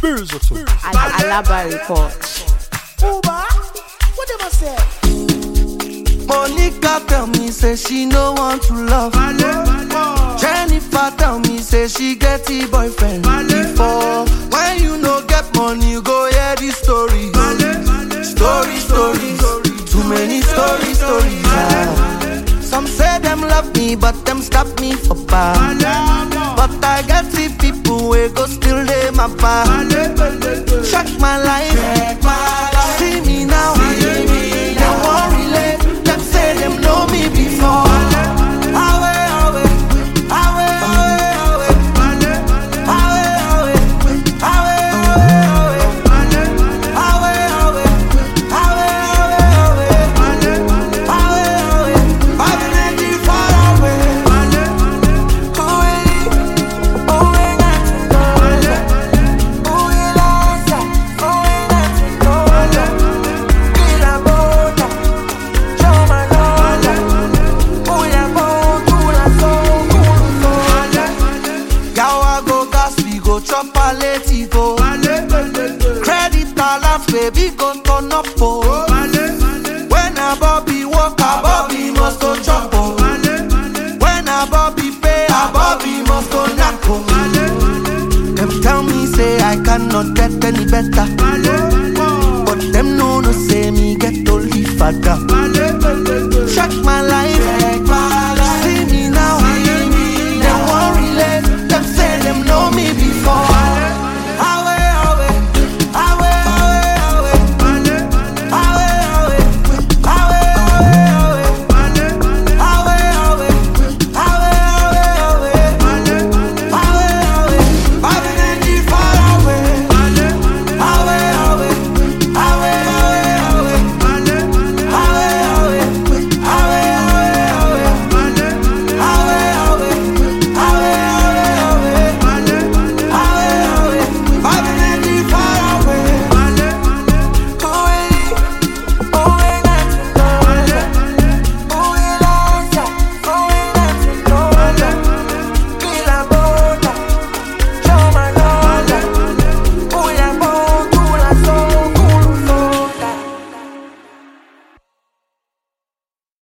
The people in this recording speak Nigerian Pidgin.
Alaba report. Uba, what them I say? Monica tell me say she no want to love. Jennifer tell me say she get a boyfriend before. When you no get money, you go hear the story. Stories, too many stories. Some say them love me, but them stop me for bar. But I get see people we go still dey my bar. Check my life, see me now. They won't relate. Them say them know me before. Chop a leti go. Credit balance, baby, go turn up oh. When a Bobby walk, a Bobby must go chop oh. When a Bobby pay, a Bobby must go knock oh. Them tell me say I cannot get any better.